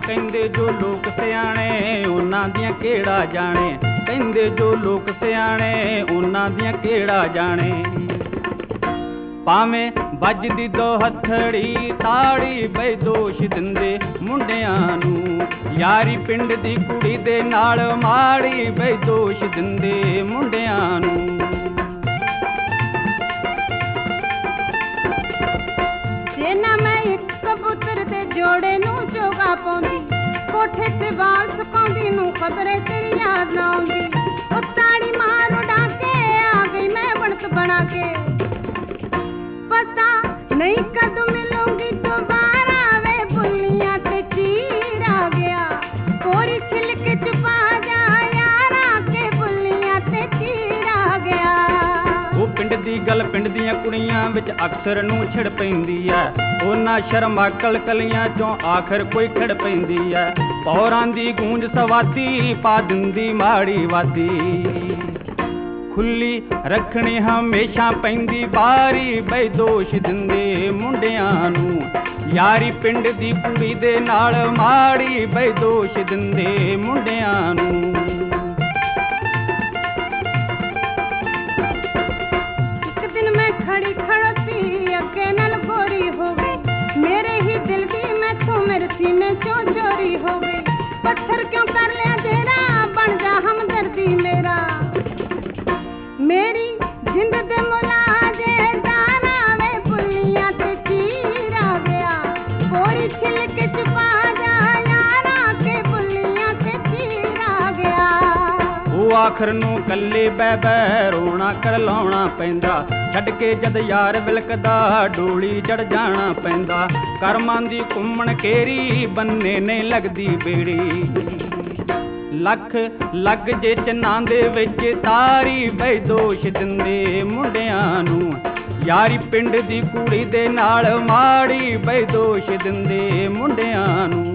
ਕਹਿੰਦੇ ਜੋ ਲੋਕ ਸਿਆਣੇ ਉਹਨਾਂ ਦੀਆਂ ਕਿਹੜਾ ਜਾਣੇ, ਕਹਿੰਦੇ ਜੋ ਲੋਕ ਸਿਆਣੇ ਉਹਨਾਂ ਦੀਆਂ ਕਿਹੜਾ ਜਾਣੇ। ਭਾਵੇਂ ਵੱਜਦੀ ਦੋ ਹੱਥੜੀ ਤਾੜੀ ਬਈ ਦੋਸ਼ ਦਿੰਦੇ ਮੁੰਡਿਆਂ ਨੂੰ, ਯਾਰੀ ਪਿੰਡ ਦੀ ਕੁੜੀ ਦੇ ਨਾਲ ਮਾੜੀ ਬਈ ਦੋਸ਼ ਦਿੰਦੇ ਮੁੰਡਿਆਂ ਨੂੰ। ਜੇ ਨਾ ਮੈਂ ਇੱਕ ਕਬੂਤਰ ਦੇ ਜੋੜੇ ਨੂੰ ਚੋਗਾ ਪਾਉਂਦੀ, ਕੋਠੇ ਤੇ ਬਾਲ ਸੁਕਾਉਂਦੀ ਨੂੰ ਖਬਰੇ ਤੇਰੀ ਯਾਦ ਨਾ ਆਉਂਦੀ। ਉਹ ਤਾੜੀ ਮਾਰ ਉਡਾ ਕੇ ਆ ਗਈ ਮੈਂ ਬਣਤ ਬਣਾ ਕੇ, ਪਤਾ ਨਹੀਂ ਕਦ ਮਿਲੂੰਗੀ ਦੁਬਾਰਾ ਵੇ ਬੁੱਲੀਆਂ ਤੇ ਚੀਰ ਆ ਗਿਆ। ਕੋਰੀ ਛਿਲਕ ਚ ਪਾ ਜਾ ਯਾਰਾ ਕੇ ਬੁੱਲੀਆਂ ਤੇ ਚੀਰ ਆ ਗਿਆ। ਉਹ ਪਿੰਡ ਦੀ ਗੱਲ ਪਿੰਡ ਦੀਆਂ ਕੁੜੀਆਂ ਵਿੱਚ ਅਕਸਰ ਨੂੰ ਛਿੜ ਪੈਂਦੀ ਐ, ਉਹਨਾਂ ਸ਼ਰਮਾ ਕਲਕਲੀਆਂ ਚੋਂ ਆਖਰ ਕੋਈ ਖੜ ਪੈਂਦੀ ਐ। ਪੌਰਾਂ ਦੀ ਗੂੰਜ ਸਵਾਦੀ ਪਾ ਦਿੰਦੀ ਮਾੜੀ ਵਾਦੀ, ਖੁੱਲੀ ਰੱਖਣੀ ਹਮੇਸ਼ਾ ਪੈਂਦੀ ਬਾਰੀ ਬਈ ਦੋਸ਼ ਦਿੰਦੇ ਮੁੰਡਿਆਂ ਨੂੰ, ਯਾਰੀ ਪਿੰਡ ਦੀ ਕੁੜੀ ਦੇ ਨਾਲ ਮਾੜੀ ਬਈ ਦੋਸ਼ ਦਿੰਦੇ ਮੁੰਡਿਆਂ ਨੂੰ। ਇੱਕ ਦਿਨ ਮੈਂ ਖੜੀ ਖੜੋਤੀ ਅੱਗੇ ਨਾਲ ਗੋਰੀ ਹੋ ਗਈ, ਮੇਰੇ ਹੀ ਦਿਲ ਦੀ ਮੈਥੋਂ ਮੇਰੇ ਸੀਨੇ ਚੋਂ ਚੋਰੀ ਹੋ ਗਈ। ਪੱਥਰ ਕਿਉਂ ਕਰ ਲਿਆ ਤੇਰਾ ਬਣ ਜਾ ਹਮਦਰਦੀ ਮੇਰਾ, ਮੇਰੀ ਜਿੰਦ ਦੇ ਮੁਲਾਜੇ ਦਾਣਾ ਵੇ ਬੁੱਲੀਆਂ ਤੇ ਚੀਰ ਆ ਗਿਆ। ਕੋਰੀ ਛਿਲਕ ਚ ਪਾ ਜਾ ਯਾਰਾ ਕੇ ਬੁੱਲੀਆਂ ਤੇ ਚੀਰ ਆ ਗਿਆ। ਉਹ ਆਖਰ ਨੂੰ ਕੱਲੇ ਬਹਿ ਬਹਿ ਰੋਣਾ ਕਰ ਲਾਉਣਾ ਪੈਂਦਾ, ਛੱਡ ਕੇ ਜਦ ਯਾਰ ਵਿਲਕਦਾ ਡੋਲੀ ਚੜ ਜਾਣਾ ਪੈਂਦਾ। ਕਰਮਾਂ ਦੀ ਘੁੰਮਣ ਕੇਰੀ ਬੰਨੇ ਨਹੀਂ ਲੱਗਦੀ ਬੇੜੀ, ਲੱਖ ਲੱਗ ਜੇ ਚੰਨਾਂ ਦੇ ਵਿੱਚ ਤਾਰੀ ਬਈ ਦੋਸ਼ ਦਿੰਦੇ ਮੁੰਡਿਆਂ ਨੂੰ, ਯਾਰੀ ਪਿੰਡ ਦੀ ਕੁੜੀ ਦੇ ਨਾਲ ਮਾੜੀ ਬਈ ਦੋਸ਼ ਦਿੰਦੇ ਮੁੰਡਿਆਂ ਨੂੰ।